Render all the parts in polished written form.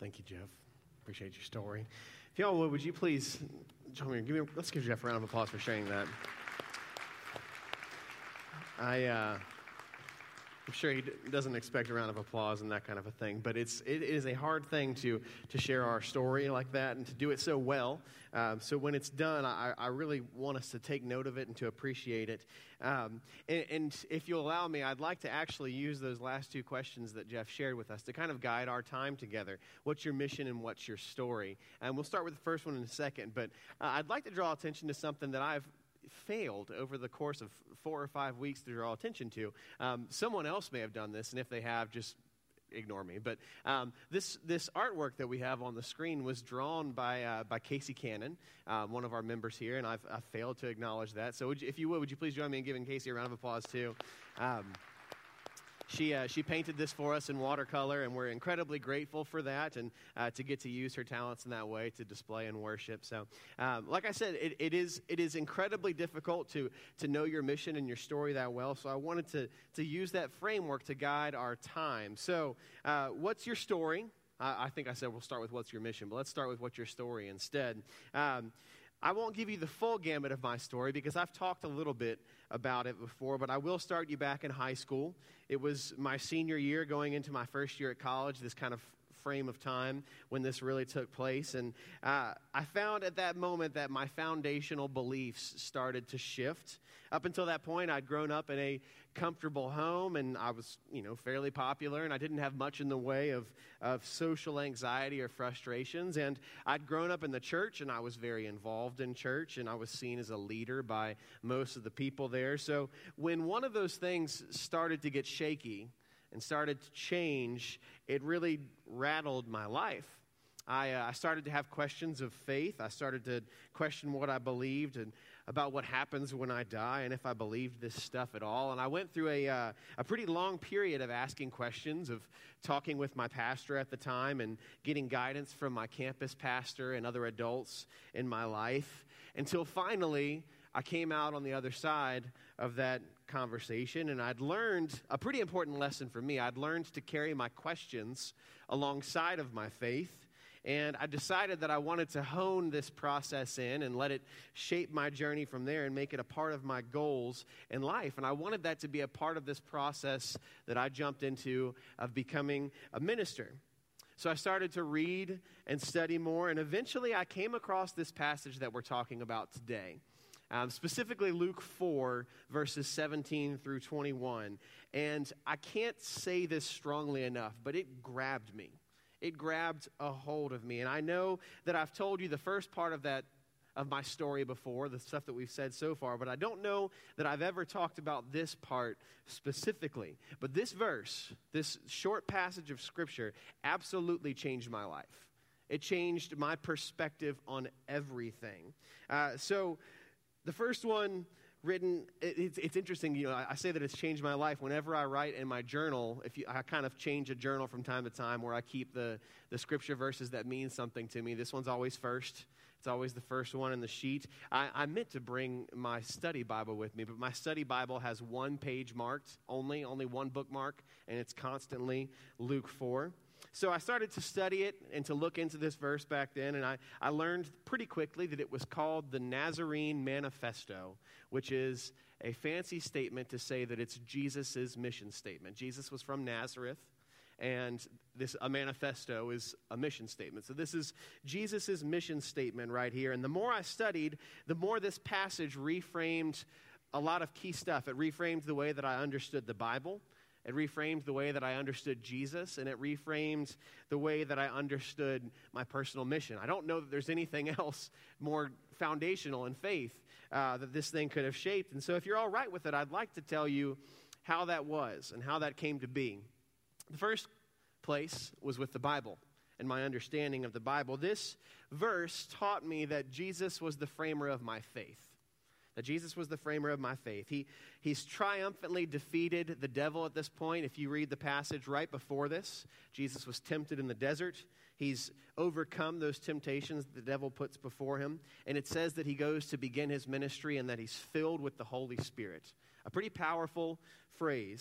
Thank you, Jeff. Appreciate your story. If y'all would you please join me? Let's give Jeff a round of applause for sharing that. I'm sure he doesn't expect a round of applause and that kind of a thing, but it is a hard thing to share our story like that and to do it so well. So when it's done, I really want us to take note of it and to appreciate it. And if you'll allow me, I'd like to actually use those last two questions that Jeff shared with us to kind of guide our time together. What's your mission and what's your story? And we'll start with the first one in a second, but I'd like to draw attention to something that I've failed over the course of 4 or 5 weeks to draw attention to. Someone else may have done this, and if they have, just ignore me. But this artwork that we have on the screen was drawn by Casey Cannon, one of our members here, and I've failed to acknowledge that. So if you would you please join me in giving Casey a round of applause too? She painted this for us in watercolor, and we're incredibly grateful for that and to get to use her talents in that way to display and worship. So, like I said, it is incredibly difficult to know your mission and your story that well. So I wanted to use that framework to guide our time. So, what's your story? I think I said we'll start with what's your mission, but let's start with what's your story instead. I won't give you the full gamut of my story because I've talked a little bit about it before, but I will start you back in high school. It was my senior year going into my first year at college, this kind of frame of time when this really took place. And I found at that moment that my foundational beliefs started to shift. Up until that point, I'd grown up in a comfortable home, and I was, fairly popular, and I didn't have much in the way of social anxiety or frustrations. And I'd grown up in the church, and I was very involved in church, and I was seen as a leader by most of the people there. So when one of those things started to get shaky and started to change, it really rattled my life. I started to have questions of faith. I started to question what I believed and about what happens when I die and if I believed this stuff at all. And I went through a pretty long period of asking questions, of talking with my pastor at the time and getting guidance from my campus pastor and other adults in my life, until finally I came out on the other side of that conversation, and I'd learned a pretty important lesson for me. I'd learned to carry my questions alongside of my faith. And I decided that I wanted to hone this process in and let it shape my journey from there and make it a part of my goals in life. And I wanted that to be a part of this process that I jumped into of becoming a minister. So I started to read and study more, and eventually I came across this passage that we're talking about today. Specifically Luke 4, verses 17 through 21. And I can't say this strongly enough, but it grabbed me. It grabbed a hold of me. And I know that I've told you the first part of my story before, the stuff that we've said so far, but I don't know that I've ever talked about this part specifically. But this verse, this short passage of Scripture, absolutely changed my life. It changed my perspective on everything. So the first one written, it's interesting, I say that it's changed my life. Whenever I write in my journal, I kind of change a journal from time to time where I keep the scripture verses that mean something to me. This one's always first. It's always the first one in the sheet. I meant to bring my study Bible with me, but my study Bible has one page marked, only one bookmark, and it's constantly Luke 4. So I started to study it and to look into this verse back then, and I learned pretty quickly that it was called the Nazarene Manifesto, which is a fancy statement to say that it's Jesus' mission statement. Jesus was from Nazareth, and a manifesto is a mission statement. So this is Jesus' mission statement right here. And the more I studied, the more this passage reframed a lot of key stuff. It reframed the way that I understood the Bible. It reframed the way that I understood Jesus, and it reframed the way that I understood my personal mission. I don't know that there's anything else more foundational in faith that this thing could have shaped. And so if you're all right with it, I'd like to tell you how that was and how that came to be. The first place was with the Bible and my understanding of the Bible. This verse taught me that Jesus was the framer of my faith. That Jesus was the framer of my faith. He's triumphantly defeated the devil at this point. If you read the passage right before this, Jesus was tempted in the desert. He's overcome those temptations the devil puts before him. And it says that he goes to begin his ministry and that he's filled with the Holy Spirit. A pretty powerful phrase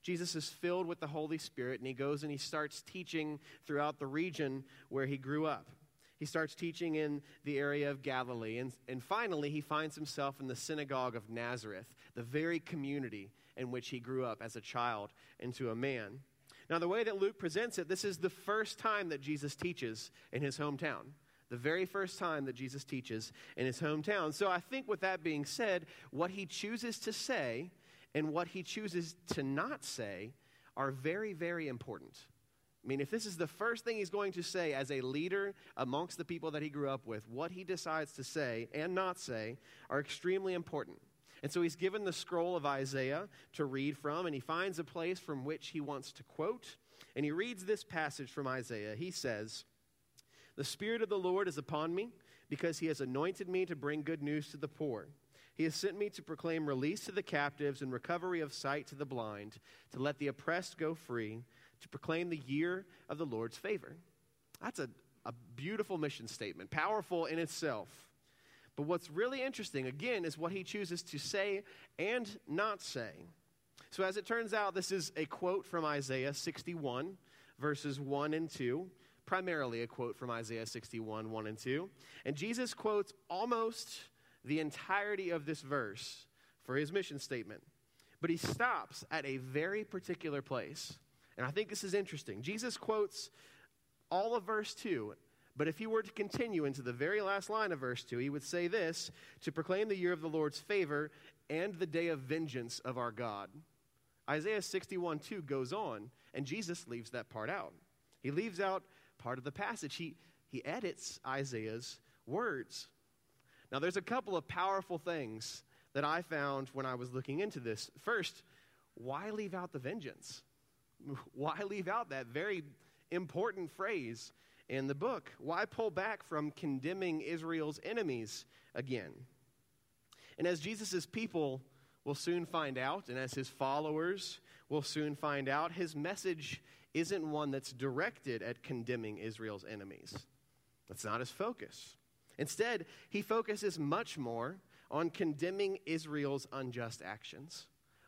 Jesus is filled with the Holy Spirit, and he goes and he starts teaching throughout the region where he grew up. He starts teaching in the area of Galilee, and finally he finds himself in the synagogue of Nazareth, the very community in which he grew up as a child into a man. Now, the way that Luke presents it, this is the first time that Jesus teaches in his hometown. The very first time that Jesus teaches in his hometown. So I think with that being said, what he chooses to say and what he chooses to not say are very, very important. I mean, if this is the first thing he's going to say as a leader amongst the people that he grew up with, what he decides to say and not say are extremely important. And so he's given the scroll of Isaiah to read from, and he finds a place from which he wants to quote. And he reads this passage from Isaiah. He says, "The Spirit of the Lord is upon me, because he has anointed me to bring good news to the poor. He has sent me to proclaim release to the captives and recovery of sight to the blind, to let the oppressed go free, to proclaim the year of the Lord's favor." That's a beautiful mission statement, powerful in itself. But what's really interesting, again, is what he chooses to say and not say. So as it turns out, this is a quote from Isaiah 61, verses 1 and 2, primarily a quote from Isaiah 61, 1 and 2. And Jesus quotes almost the entirety of this verse for his mission statement. But he stops at a very particular place. And I think this is interesting. Jesus quotes all of verse 2. But if he were to continue into the very last line of verse 2, he would say this, "To proclaim the year of the Lord's favor and the day of vengeance of our God." Isaiah 61:2 goes on, and Jesus leaves that part out. He leaves out part of the passage. He edits Isaiah's words. Now, there's a couple of powerful things that I found when I was looking into this. First, why leave out the vengeance? Why leave out that very important phrase in the book? Why pull back from condemning Israel's enemies again? And as Jesus' people will soon find out, and as his followers will soon find out, his message isn't one that's directed at condemning Israel's enemies. That's not his focus. Instead, he focuses much more on condemning Israel's unjust actions,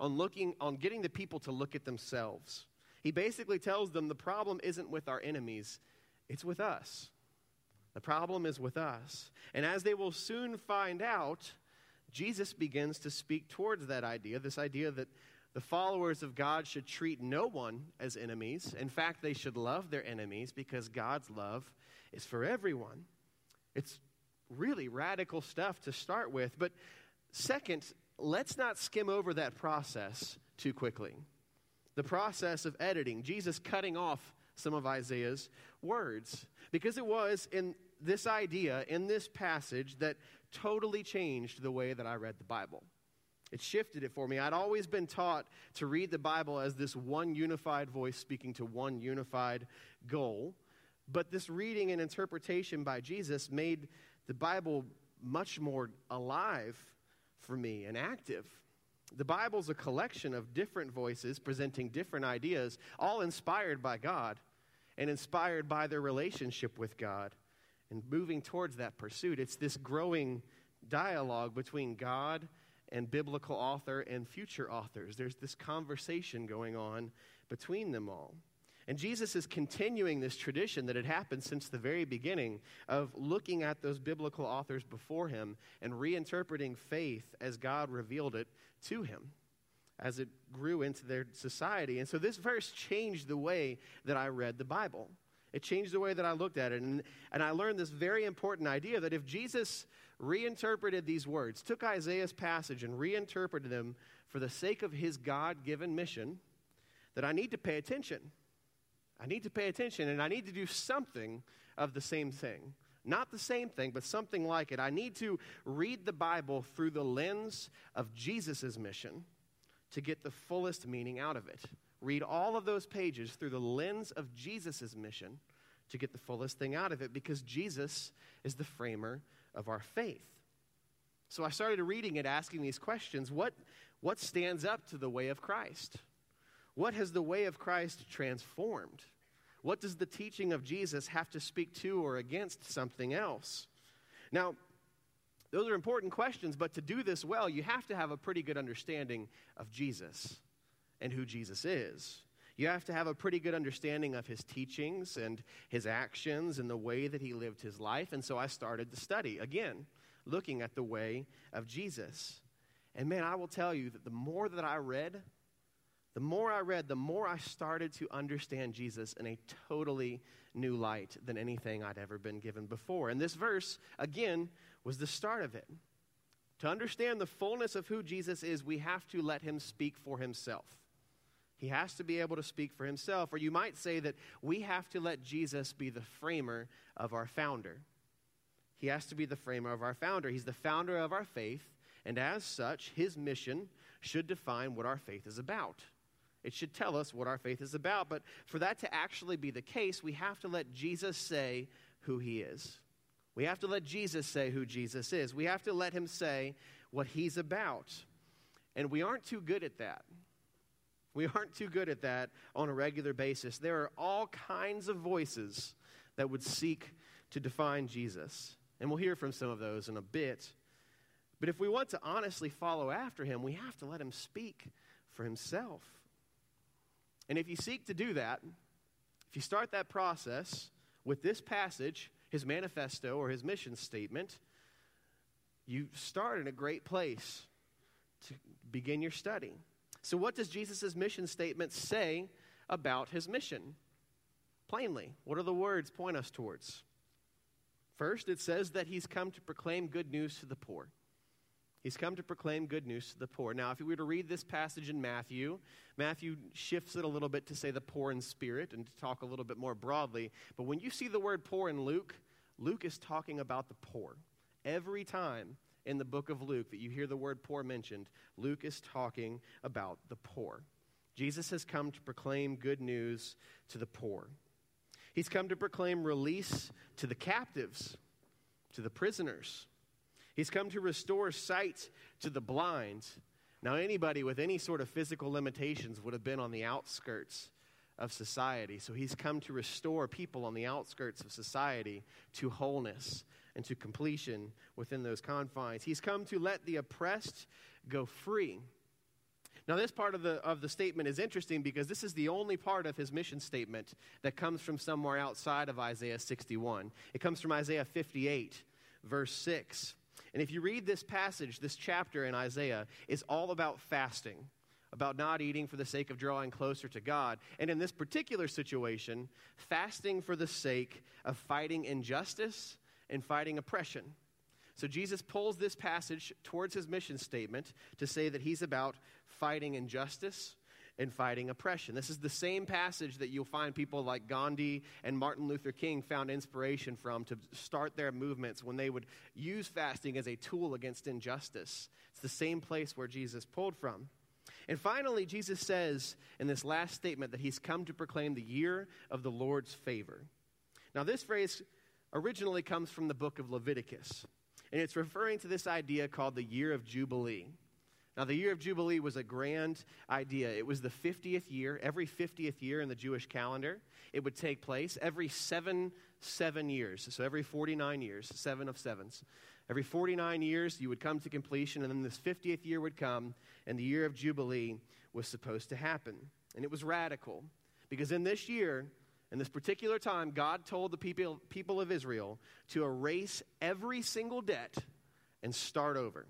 on getting the people to look at themselves. He basically tells them the problem isn't with our enemies, it's with us. The problem is with us. And as they will soon find out, Jesus begins to speak towards that idea, this idea that the followers of God should treat no one as enemies. In fact, they should love their enemies because God's love is for everyone. It's really radical stuff to start with. But second, let's not skim over that process too quickly. The process of editing, Jesus cutting off some of Isaiah's words. Because it was in this idea, in this passage, that totally changed the way that I read the Bible. It shifted it for me. I'd always been taught to read the Bible as this one unified voice speaking to one unified goal. But this reading and interpretation by Jesus made the Bible much more alive for me and active. The Bible's a collection of different voices presenting different ideas, all inspired by God and inspired by their relationship with God and moving towards that pursuit. It's this growing dialogue between God and biblical author and future authors. There's this conversation going on between them all. And Jesus is continuing this tradition that had happened since the very beginning of looking at those biblical authors before him and reinterpreting faith as God revealed it to him as it grew into their society. And so this verse changed the way that I read the Bible. It changed the way that I looked at it. And I learned this very important idea that if Jesus reinterpreted these words, took Isaiah's passage and reinterpreted them for the sake of his God-given mission, that I need to pay attention. I need to pay attention, and I need to do something of the same thing. Not the same thing, but something like it. I need to read the Bible through the lens of Jesus' mission to get the fullest meaning out of it. Read all of those pages through the lens of Jesus' mission to get the fullest thing out of it, because Jesus is the framer of our faith. So I started reading it, asking these questions. What stands up to the way of Christ? What has the way of Christ transformed? What does the teaching of Jesus have to speak to or against something else? Now, those are important questions, but to do this well, you have to have a pretty good understanding of Jesus and who Jesus is. You have to have a pretty good understanding of his teachings and his actions and the way that he lived his life. And so I started to study, again, looking at the way of Jesus. And man, I will tell you that the more I read, the more I started to understand Jesus in a totally new light than anything I'd ever been given before. And this verse, again, was the start of it. To understand the fullness of who Jesus is, we have to let him speak for himself. He has to be able to speak for himself. Or you might say that we have to let Jesus be the framer of our founder. He has to be the framer of our founder. He's the founder of our faith, and as such, his mission should define what our faith is about. It should tell us what our faith is about. But for that to actually be the case, we have to let Jesus say who he is. We have to let Jesus say who Jesus is. We have to let him say what he's about. And we aren't too good at that. We aren't too good at that on a regular basis. There are all kinds of voices that would seek to define Jesus. And we'll hear from some of those in a bit. But if we want to honestly follow after him, we have to let him speak for himself. And if you seek to do that, if you start that process with this passage, his manifesto or his mission statement, you start in a great place to begin your study. So what does Jesus' mission statement say about his mission? Plainly, what do the words point us towards? First, it says that he's come to proclaim good news to the poor. He's come to proclaim good news to the poor. Now, if we were to read this passage in Matthew shifts it a little bit to say the poor in spirit and to talk a little bit more broadly. But when you see the word poor in Luke, Luke is talking about the poor. Every time in the book of Luke that you hear the word poor mentioned, Luke is talking about the poor. Jesus has come to proclaim good news to the poor. He's come to proclaim release to the captives, to the prisoners. He's come to restore sight to the blind. Now, anybody with any sort of physical limitations would have been on the outskirts of society. So he's come to restore people on the outskirts of society to wholeness and to completion within those confines. He's come to let the oppressed go free. Now, this part of the statement is interesting because this is the only part of his mission statement that comes from somewhere outside of Isaiah 61. It comes from Isaiah 58, verse 6. And if you read this passage, this chapter in Isaiah is all about fasting, about not eating for the sake of drawing closer to God. And in this particular situation, fasting for the sake of fighting injustice and fighting oppression. So Jesus pulls this passage towards his mission statement to say that he's about fighting injustice and fighting oppression. This is the same passage that you'll find people like Gandhi and Martin Luther King found inspiration from to start their movements when they would use fasting as a tool against injustice. It's the same place where Jesus pulled from. And finally, Jesus says in this last statement that he's come to proclaim the year of the Lord's favor. Now, this phrase originally comes from the book of Leviticus, and it's referring to this idea called the year of Jubilee. Now, the year of Jubilee was a grand idea. It was the 50th year, every 50th year in the Jewish calendar. It would take place every seven years, so every 49 years, 7 of 7s. Every 49 years, you would come to completion, and then this 50th year would come, and the year of Jubilee was supposed to happen. And it was radical, because in this year, in this particular time, God told the people of Israel to erase every single debt and start over.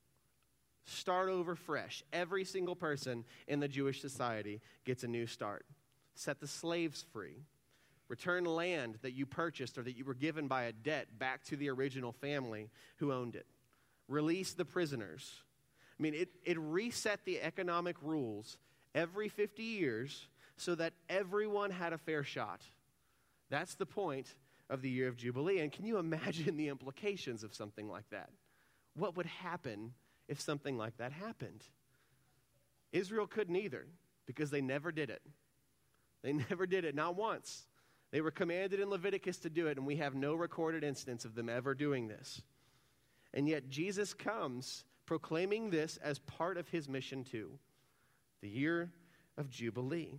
Start over fresh. Every single person in the Jewish society gets a new start. Set the slaves free. Return land that you purchased or that you were given by a debt back to the original family who owned it. Release the prisoners. I mean, it reset the economic rules every 50 years so that everyone had a fair shot. That's the point of the year of Jubilee. And can you imagine the implications of something like that? What would happen if something like that happened? Israel couldn't either, because they never did it. They never did it, not once. They were commanded in Leviticus to do it, and we have no recorded instance of them ever doing this. And yet Jesus comes proclaiming this as part of his mission too, the year of Jubilee.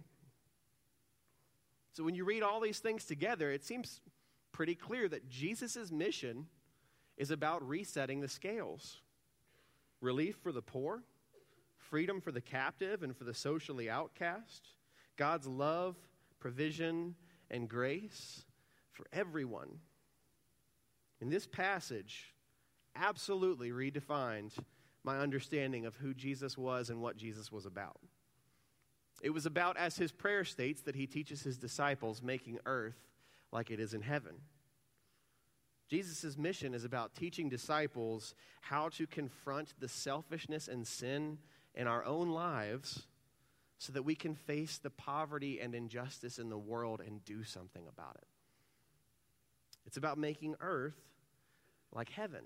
So when you read all these things together, it seems pretty clear that Jesus' mission is about resetting the scales. Relief for the poor, freedom for the captive and for the socially outcast, God's love, provision, and grace for everyone. And this passage absolutely redefined my understanding of who Jesus was and what Jesus was about. It was about, as his prayer states, that he teaches his disciples making earth like it is in heaven. Jesus' mission is about teaching disciples how to confront the selfishness and sin in our own lives so that we can face the poverty and injustice in the world and do something about it. It's about making earth like heaven.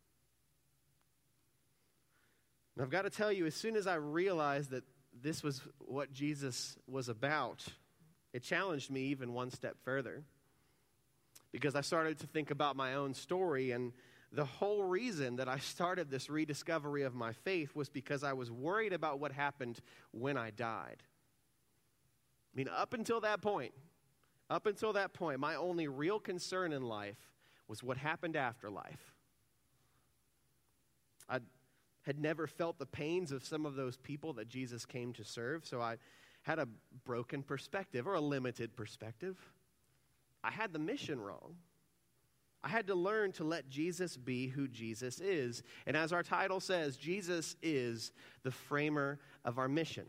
And I've got to tell you, as soon as I realized that this was what Jesus was about, it challenged me even one step further. Because I started to think about my own story, and the whole reason that I started this rediscovery of my faith was because I was worried about what happened when I died. I mean, up until that point, my only real concern in life was what happened after life. I had never felt the pains of some of those people that Jesus came to serve, so I had a broken perspective or a limited perspective. I had the mission wrong. I had to learn to let Jesus be who Jesus is. And as our title says, Jesus is the framer of our mission.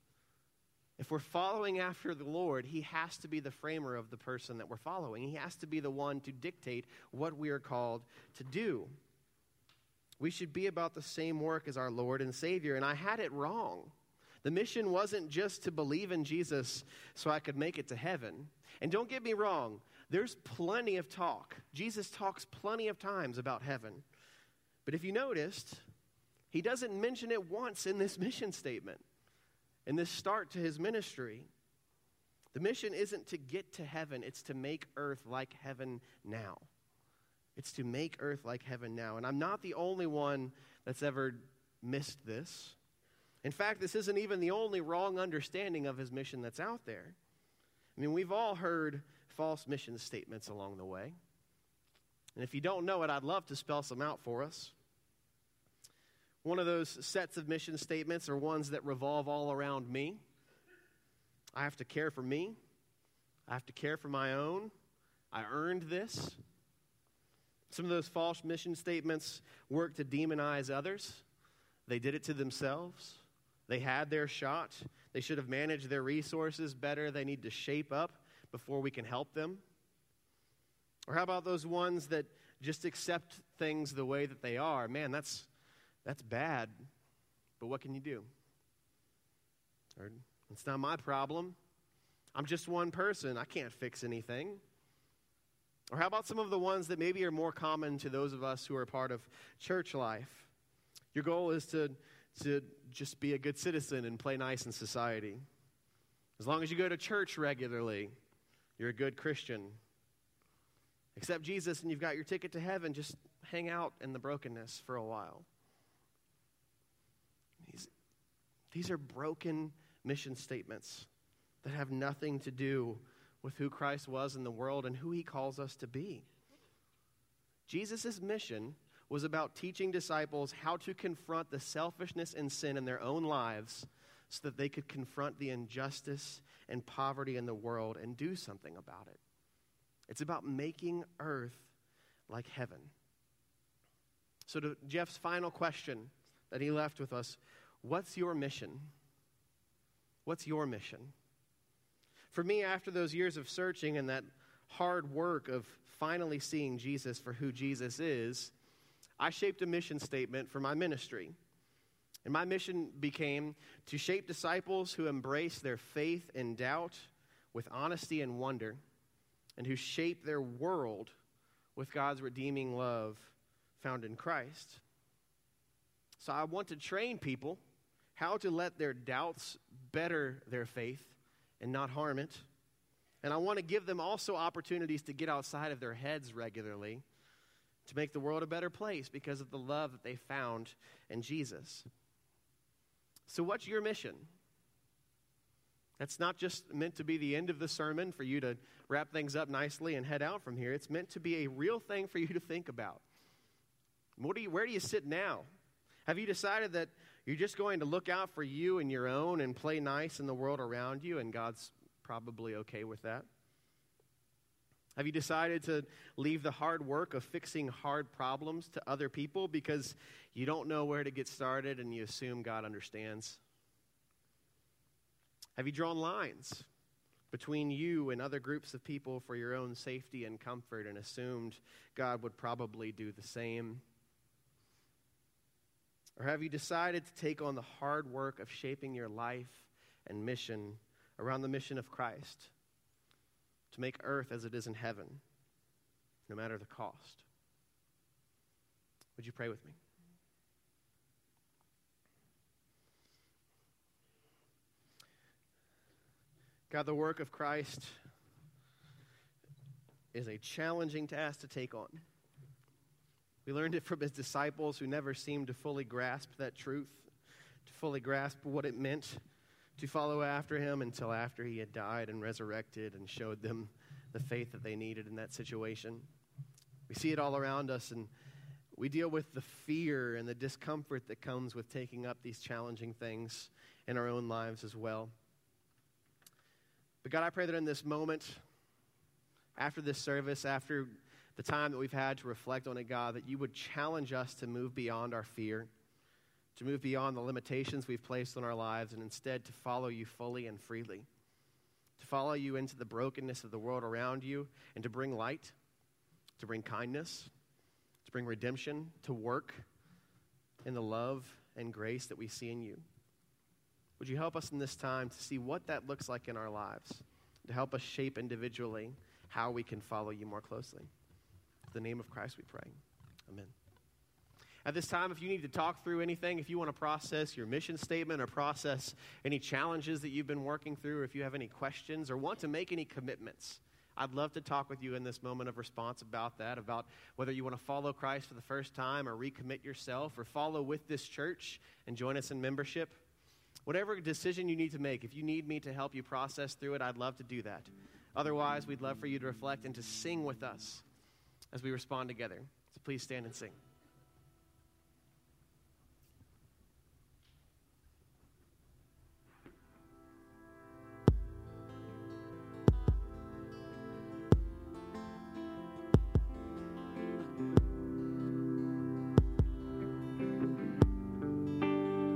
If we're following after the Lord, he has to be the framer of the person that we're following. He has to be the one to dictate what we are called to do. We should be about the same work as our Lord and Savior, and I had it wrong. The mission wasn't just to believe in Jesus so I could make it to heaven. And don't get me wrong, there's plenty of talk. Jesus talks plenty of times about heaven. But if you noticed, he doesn't mention it once in this mission statement, in this start to his ministry. The mission isn't to get to heaven, it's to make earth like heaven now. It's to make earth like heaven now. And I'm not the only one that's ever missed this. In fact, this isn't even the only wrong understanding of his mission that's out there. I mean, we've all heard false mission statements along the way. And if you don't know it, I'd love to spell some out for us. One of those sets of mission statements are ones that revolve all around me. I have to care for me. I have to care for my own. I earned this. Some of those false mission statements work to demonize others. They did it to themselves. They had their shot. They should have managed their resources better. They need to shape up before we can help them. Or how about those ones that just accept things the way that they are? Man, that's bad. But what can you do? Or, it's not my problem. I'm just one person. I can't fix anything. Or how about some of the ones that maybe are more common to those of us who are part of church life? Your goal is to just be a good citizen and play nice in society. As long as you go to church regularly, you're a good Christian. Accept Jesus and you've got your ticket to heaven. Just hang out in the brokenness for a while. These are broken mission statements that have nothing to do with who Christ was in the world and who he calls us to be. Jesus' mission was about teaching disciples how to confront the selfishness and sin in their own lives so that they could confront the injustice and poverty in the world and do something about it. It's about making earth like heaven. So to Jeff's final question that he left with us, what's your mission? What's your mission? For me, after those years of searching and that hard work of finally seeing Jesus for who Jesus is, I shaped a mission statement for my ministry. And my mission became to shape disciples who embrace their faith and doubt with honesty and wonder, and who shape their world with God's redeeming love found in Christ. So I want to train people how to let their doubts better their faith and not harm it. And I want to give them also opportunities to get outside of their heads regularly to make the world a better place because of the love that they found in Jesus. So what's your mission? That's not just meant to be the end of the sermon for you to wrap things up nicely and head out from here. It's meant to be a real thing for you to think about. Where do you sit now? Have you decided that you're just going to look out for you and your own and play nice in the world around you, and God's probably okay with that? Have you decided to leave the hard work of fixing hard problems to other people because you don't know where to get started and you assume God understands? Have you drawn lines between you and other groups of people for your own safety and comfort and assumed God would probably do the same? Or have you decided to take on the hard work of shaping your life and mission around the mission of Christ, to make earth as it is in heaven, no matter the cost? Would you pray with me? God, the work of Christ is a challenging task to take on. We learned it from his disciples who never seemed to fully grasp that truth, to fully grasp what it meant to follow after him until after he had died and resurrected and showed them the faith that they needed in that situation. We see it all around us, and we deal with the fear and the discomfort that comes with taking up these challenging things in our own lives as well. But God, I pray that in this moment, after this service, after the time that we've had to reflect on it, God, that you would challenge us to move beyond our fear, to move beyond the limitations we've placed on our lives, and instead to follow you fully and freely, to follow you into the brokenness of the world around you, and to bring light, to bring kindness, to bring redemption, to work in the love and grace that we see in you. Would you help us in this time to see what that looks like in our lives, to help us shape individually how we can follow you more closely? In the name of Christ we pray. Amen. At this time, if you need to talk through anything, if you want to process your mission statement or process any challenges that you've been working through, or if you have any questions or want to make any commitments, I'd love to talk with you in this moment of response about that, about whether you want to follow Christ for the first time or recommit yourself or follow with this church and join us in membership. Whatever decision you need to make, if you need me to help you process through it, I'd love to do that. Otherwise, we'd love for you to reflect and to sing with us as we respond together. So please stand and sing.